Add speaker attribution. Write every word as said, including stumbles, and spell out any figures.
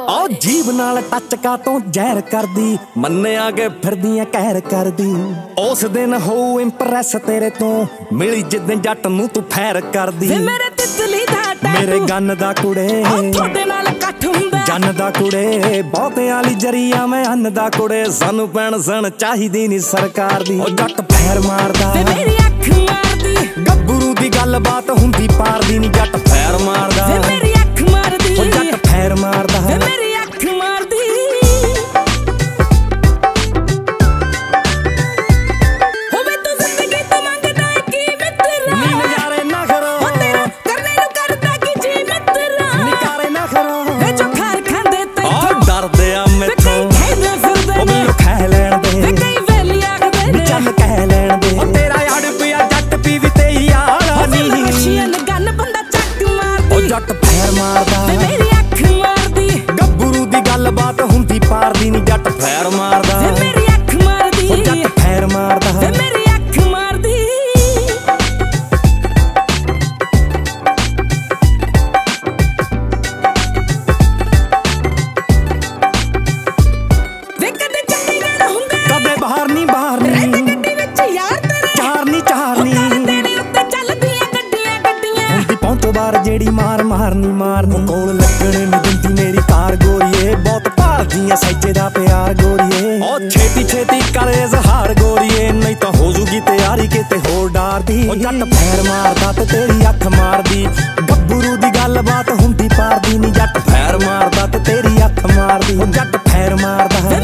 Speaker 1: ओ जीभ नाल टच का तो जहर कर दी मन्ने आगे फिर दियां कहर कर दी उस दिन हो इंप्रेस तेरे तो मिली जिद्दन जट नू तू फैर कर दी
Speaker 2: मेरे तितली दा
Speaker 1: मेरे गन दा कुड़े
Speaker 2: थोड़े नाल कट हुंदा
Speaker 1: जन दा कुड़े बहुते आली जरिया मैं अन्न दा कुड़े सानू पेंशन चाहिदी नी सरकार दी ओ जट फैर मारदा
Speaker 2: मेरी अख मारदी
Speaker 1: गब्बरू दी गल बात हुंदी पार दी नी जट फैर मारदा
Speaker 2: मेरी अख मारदी
Speaker 1: ओ जट फैर मारदा
Speaker 2: मेरी अख मारदी होवे तू जिंदगी तो मंगदा की मित्रा
Speaker 1: नी नजारे ना करो
Speaker 2: तेरा करने नु करदा की जी मित्रा
Speaker 1: नी करे ना करो
Speaker 2: वे जो खार खांदे ते
Speaker 1: ओ डरदे आ मैथों
Speaker 2: खेदे फिरदे
Speaker 1: ओ मैनू खा लैण दे
Speaker 2: वे कई वेली आखदे
Speaker 1: नी चल कह लैण दे ओ तेरा यार पिया जट पी भी ते यारा नी
Speaker 2: रशियन गन बंदा चक मारदी
Speaker 1: ओ जट फैर मारदा
Speaker 2: मेरी अख मारदी
Speaker 1: गब्बरू दी गल बात हुंदी पार दी नी जट फैर मारदा
Speaker 2: मेरी अख मारदी
Speaker 1: ओ जट फैर मारदा
Speaker 2: मेरी अख मारदी वे कदे चंडीगढ़ हुंदा
Speaker 1: कदे बाहर नी बाहर नी
Speaker 2: गड्डी विच यार तेरे
Speaker 1: चार नी चार नी
Speaker 2: तेरे उत्ते चलदियां गड्डियां गड्डियां
Speaker 1: हुंदी पहुंचो बार जेड़ी मार मारनी मारनी कोल लगणे नी दिंदी मेरी कार गोरीए बहुत भालदियां सच्चे दा प्यार गोरीए ओ छेती छेती कर इजहार गोरीए नहीं तो हो जूगी तैयारी किते होर डार दी ओ जट फैर मारदा ते तेरी अख मारदी गब्बरू दी गल बात हुंदी पार दी नी जट फैर मारदा ते तेरी अख मारदी ओ जट फैर मारदा